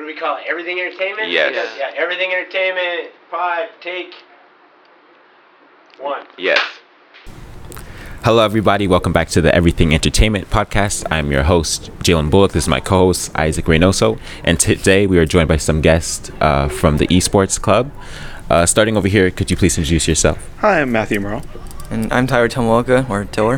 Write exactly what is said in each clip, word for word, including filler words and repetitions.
do we call it? Everything Entertainment? Yes. Because, yeah, Everything Entertainment, pod, take one. Yes. Hello, everybody. Welcome back to the Everything Entertainment podcast. I'm your host, Jalen Bullock. This is my co-host, Isaac Reynoso. And today we are joined by some guests uh, from the Esports Club. Uh, starting over here, could you please introduce yourself? Hi, I'm Matthew Morrow. And I'm Tyler Tomoka, or Tiller.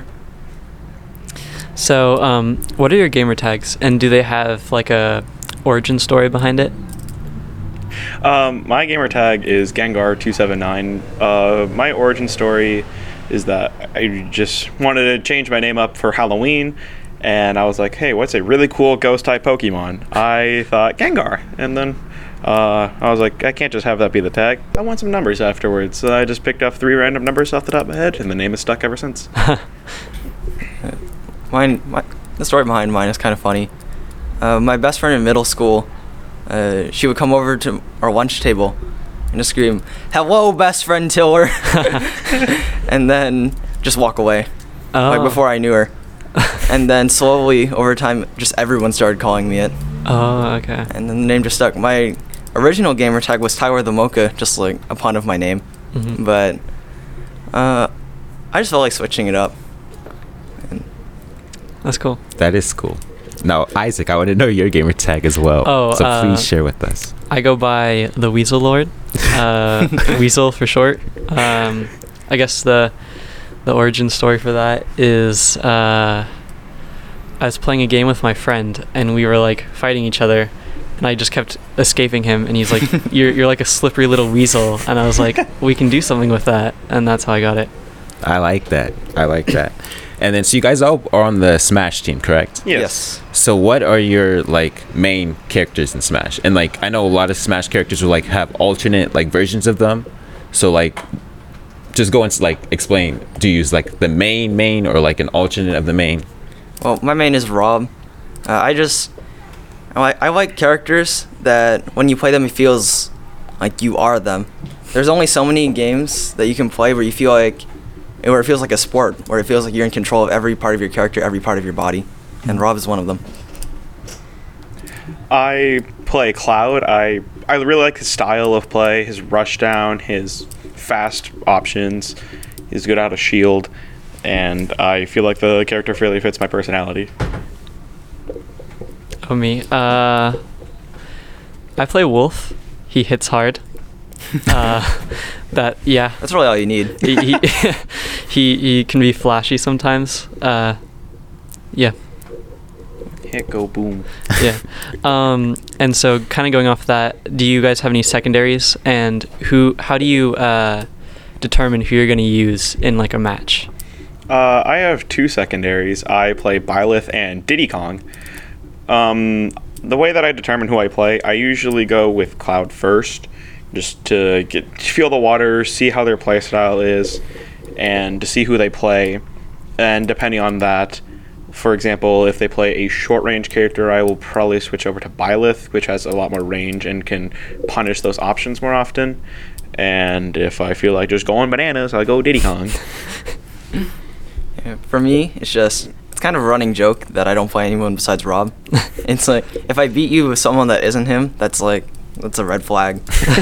So, um, what are your gamer tags, and do they have like a origin story behind it? Um, my gamer tag is Gengar two seven nine. Uh, my origin story is that I just wanted to change my name up for Halloween, and I was like, hey, what's a really cool ghost-type Pokemon? I thought Gengar, and then uh, I was like, I can't just have that be the tag. I want some numbers afterwards, so I just picked up three random numbers off the top of my head, and the name is stuck ever since. Mine, my, the story behind mine is kind of funny. Uh, my best friend in middle school, uh, she would come over to our lunch table and just scream, "Hello, best friend Tiller," and then just walk away, Oh. like before I knew her. And then slowly, over time, just everyone started calling me it, Oh, okay. and then the name just stuck. My original gamer tag was Tyler the Mocha, just like a pun of my name, Mhm. but uh, I just felt like switching it up. That's cool. That is cool. Now, Isaac, I want to know your gamer tag as well. Oh, so uh, please share with us. I go by the Weasel Lord, uh, Weasel for short. Um, I guess the the origin story for that is uh, I was playing a game with my friend, and we were like fighting each other, and I just kept escaping him, and he's like, "You're you're like a slippery little weasel," and I was like, "We can do something with that," and that's how I got it. I like that. I like that. And then, so you guys all are on the Smash team, correct? Yes. So what are your like main characters in Smash? And like I know a lot of Smash characters will like have alternate like versions of them. So like just go into like explain. Do you use like the main main or like an alternate of the main? Well, my main is Rob. Uh, I just I like, I like characters that when you play them, it feels like you are them. There's only so many games that you can play where you feel like, where it feels like a sport, where it feels like you're in control of every part of your character, every part of your body, and Rob is one of them. I play Cloud. I I really like his style of play, his rush down, his fast options. He's good out of shield, and I feel like the character really fits my personality. Oh, me. Uh, I play Wolf. He hits hard. uh, that yeah. That's really all you need. he, he he he can be flashy sometimes. Uh, yeah, Hit go boom. yeah. Um, and so, kind of going off that, do you guys have any secondaries? And who? How do you uh, determine who you're going to use in like a match? Uh, I have two secondaries. I play Byleth and Diddy Kong. Um, the way that I determine who I play, I usually go with Cloud first, just to get feel the water, see how their playstyle is, and to see who they play. And depending on that, for example, if they play a short-range character, I will probably switch over to Byleth, which has a lot more range and can punish those options more often. And if I feel like just going bananas, I go Diddy Kong. Yeah, for me, it's just, it's kind of a running joke that I don't play anyone besides Rob. It's like, if I beat you with someone that isn't him, that's like, that's a red flag.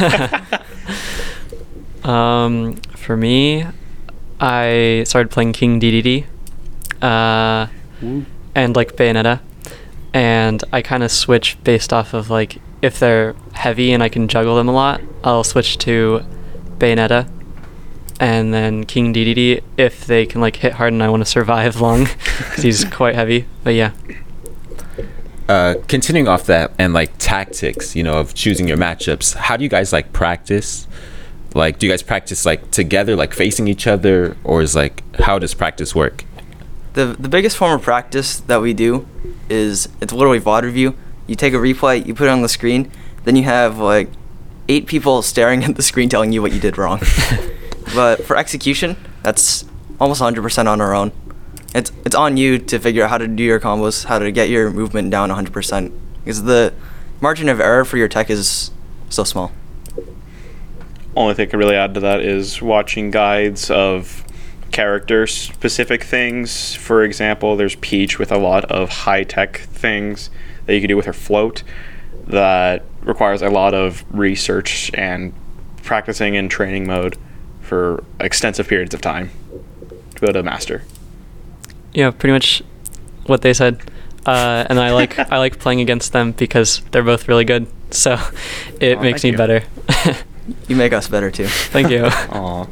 Um, for me, I started playing King D D D, uh, and like Bayonetta, and I kind of switch based off of like if they're heavy and I can juggle them a lot, I'll switch to Bayonetta, and then King D D D if they can like hit hard and I want to survive long, because he's quite heavy. But yeah. Uh, continuing off that and like tactics, you know, of choosing your matchups. How do you guys like practice? Like, do you guys practice like together, like facing each other, or is like how does practice work? The the biggest form of practice that we do is, it's literally V O D review. You take a replay, you put it on the screen, then you have like eight people staring at the screen telling you what you did wrong. But for execution, that's almost one hundred percent on our own. It's it's on you to figure out how to do your combos, how to get your movement down one hundred percent, because the margin of error for your tech is so small. Only thing I could really add to that is watching guides of character-specific things. For example, there's Peach with a lot of high-tech things that you can do with her float that requires a lot of research and practicing in training mode for extensive periods of time to be able to master. Yeah, pretty much what they said. Uh, and I like I like playing against them because they're both really good. So it Aw, makes thank me you. better. You make us better too. Thank you. Aw.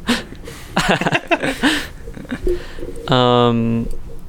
um,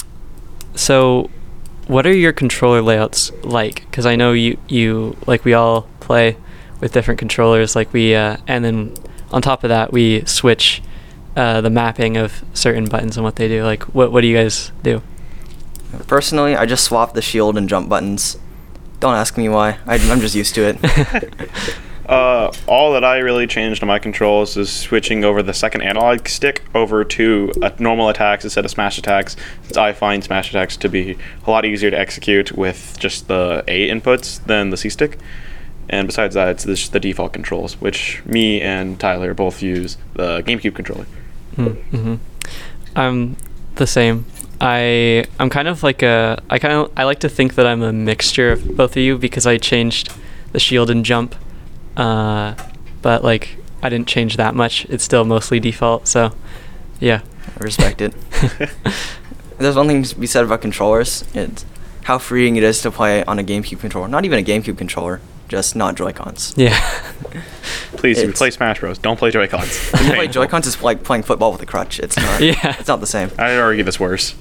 so what are your controller layouts like? Because I know you, you like we all play with different controllers. Like we uh, and then on top of that we switch uh, the mapping of certain buttons and what they do. Like what what do you guys do? Personally, I just swap the shield and jump buttons. Don't ask me why. I, I'm just used to it. Uh, all that I really changed on my controls is switching over the second analog stick over to uh, normal attacks instead of smash attacks, since I find smash attacks to be a lot easier to execute with just the A inputs than the C stick. And besides that, it's just the default controls, which me and Tyler both use the GameCube controller. Mm-hmm. I'm the same. I I'm kind of like a I kind of I like to think that I'm a mixture of both of you because I changed the shield and jump, uh, but like I didn't change that much. It's still mostly default. So, yeah. I respect it. There's one thing to be said about controllers. It's how freeing it is to play on a GameCube controller. Not even a GameCube controller, just not Joy-Cons. Yeah. Please, if you It's- play Smash Bros, don't play Joy-Cons. When you play Joy-Cons, it's like playing football with a crutch. It's not. Yeah. It's not the same. I'd argue that's worse.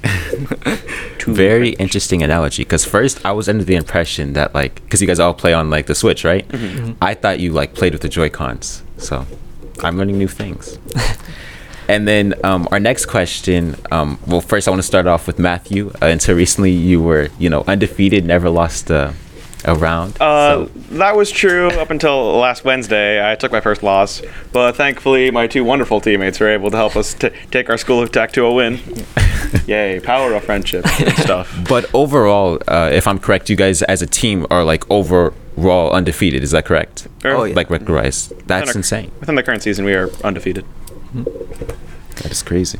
Very interesting analogy. Because first I was under the impression that like, because you guys all play on like the Switch, right? Mhm. I thought you like played with the Joy Cons. So I'm learning new things. And then um, our next question. Um, well, first I want to start off with Matthew. Uh, until recently, you were you know undefeated, never lost a, a round. Uh, so, that was true up until last Wednesday. I took my first loss, but thankfully my two wonderful teammates were able to help us t- take our School of Tech to a win. Yay, power of friendship and stuff. but overall, uh, if I'm correct, you guys as a team are like overall undefeated. Is that correct? Oh, yeah. Like record-wise, that's Within our- insane. Within the current season, we are undefeated. That is crazy.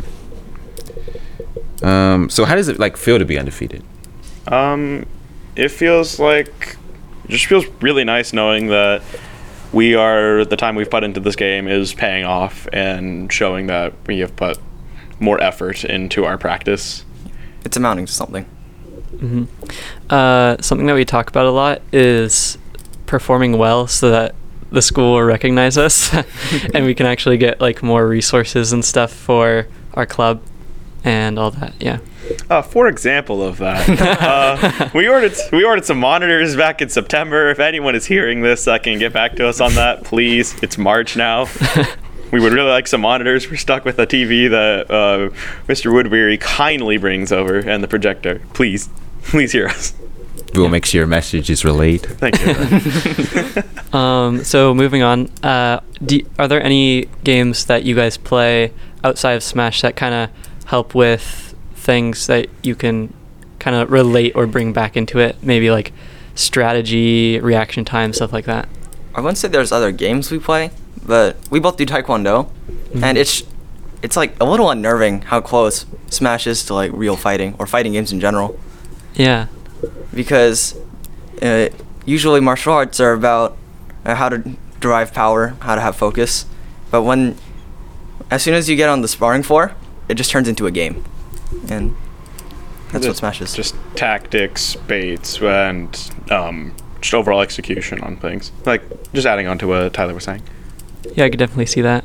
Um, so how does it like feel to be undefeated? Um, it feels like, it just feels really nice knowing that we are, the time we've put into this game is paying off and showing that we have put more effort into our practice. It's amounting to something. hmm Uh, something that we talk about a lot is performing well so that the school will recognize us and we can actually get like more resources and stuff for our club and all that. Yeah. Uh, for example of that, uh, we ordered we ordered some monitors back in September. If anyone is hearing this, uh, can get back to us on that, please. It's March now. We would really like some monitors. We're stuck with a T V that uh, Mister Woodbury kindly brings over and the projector. Please, please hear us. We'll make sure your message is relayed. Thank you. Um, so moving on, uh, do, are there any games that you guys play outside of Smash that kind of help with things that you can kind of relate or bring back into it? Maybe like strategy, reaction time, stuff like that. I wouldn't say there's other games we play, but we both do Taekwondo, Mhm. and it's it's like a little unnerving how close Smash is to like real fighting or fighting games in general. Yeah. Because uh, usually martial arts are about uh, how to derive power, how to have focus, but when as soon as you get on the sparring floor, it just turns into a game, and that's what Just- Smash is. Just tactics, baits, and um, just overall execution on things. Like, just adding on to what Tyler was saying. Yeah, I could definitely see that.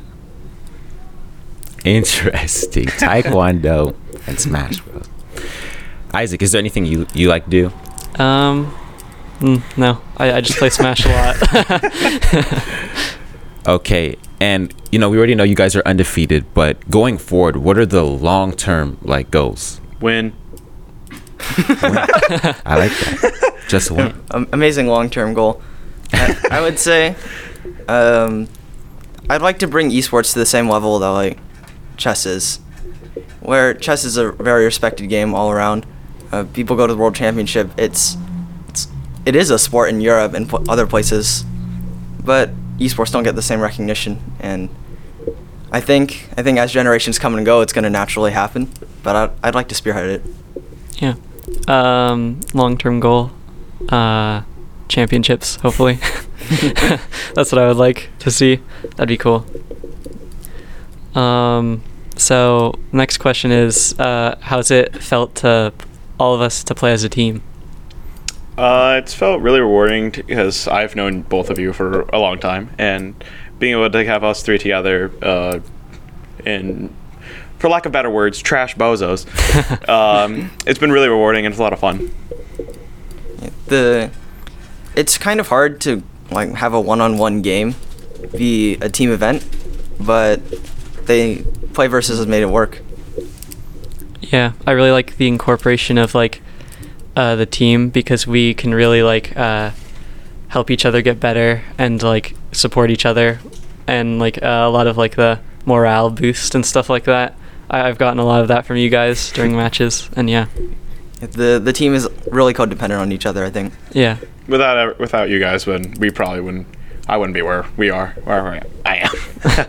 Interesting. Taekwondo and Smash Bros. Isaac, is there anything you you like to do? Um, mm, no, I, I just play Smash a lot. Okay, and you know we already know you guys are undefeated, but going forward, what are the long term like goals? Win. I like that. Just win. Um, amazing long-term goal. I, I would say, um, I'd like to bring esports to the same level that like chess is, where chess is a very respected game all around. Uh, people go to the World Championship. It's, it's it is a sport in Europe and pl- other places, but esports don't get the same recognition. And I think I think as generations come and go, it's going to naturally happen. But I'd, I'd like to spearhead it. Yeah. Um, long-term goal. Uh, championships, hopefully. That's what I would like to see. That'd be cool. Um, so next question is, uh, how's it felt to all of us to play as a team? Uh, it's felt really rewarding because I've known both of you for a long time, and being able to have us three together, uh, in, for lack of better words, trash bozos, um, it's been really rewarding and it's a lot of fun. The it's kind of hard to like have a one-on-one game be a team event, but they Play Versus has made it work. Yeah, I really like the incorporation of like uh, the team, because we can really like uh, help each other get better and like support each other, and like uh, a lot of like the morale boost and stuff like that. I- I've gotten a lot of that from you guys during matches, and yeah, The the team is really codependent on each other, I think. yeah, Without ever- without you guys, when we probably wouldn't, I wouldn't be where we are, where I am.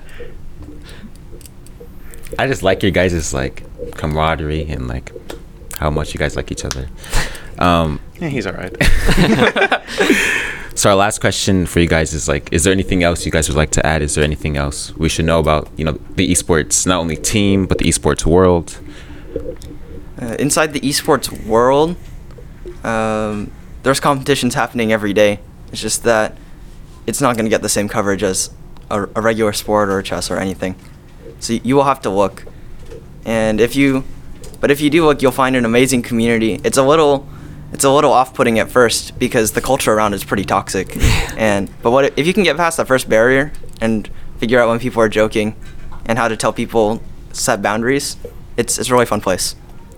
I just like your guys' like camaraderie and like how much you guys like each other. Um, Yeah, he's all right. so our last question for you guys is like, is there anything else you guys would like to add? Is there anything else we should know about, you know, the esports, not only team, but the esports world? Uh, inside the esports world, um, there's competitions happening every day. It's just that it's not going to get the same coverage as a, a regular sport or chess or anything. So y- you will have to look. And if you, but if you do look, you'll find an amazing community. It's a little, it's a little off-putting at first because the culture around is pretty toxic. And but what if you can get past that first barrier and figure out when people are joking and how to tell people set boundaries, it's it's a really fun place.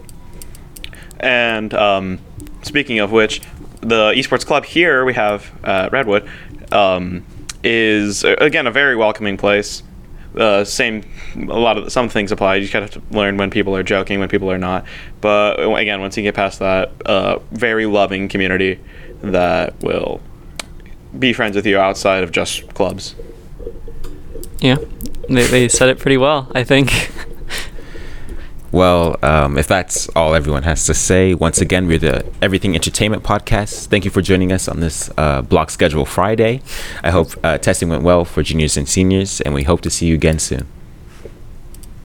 And um, speaking of which, the esports club here we have uh, Redwood um, is uh, again a very welcoming place. Uh, same, a lot of some things apply. You just kind of have to learn when people are joking, when people are not. But again, once you get past that, uh, very loving community that will be friends with you outside of just clubs. yeah. They they said it pretty well, I think. Well, um, if that's all everyone has to say, once again, we're the Everything Entertainment Podcast. Thank you for joining us on this uh, block schedule Friday. I hope uh, testing went well for juniors and seniors, and we hope to see you again soon.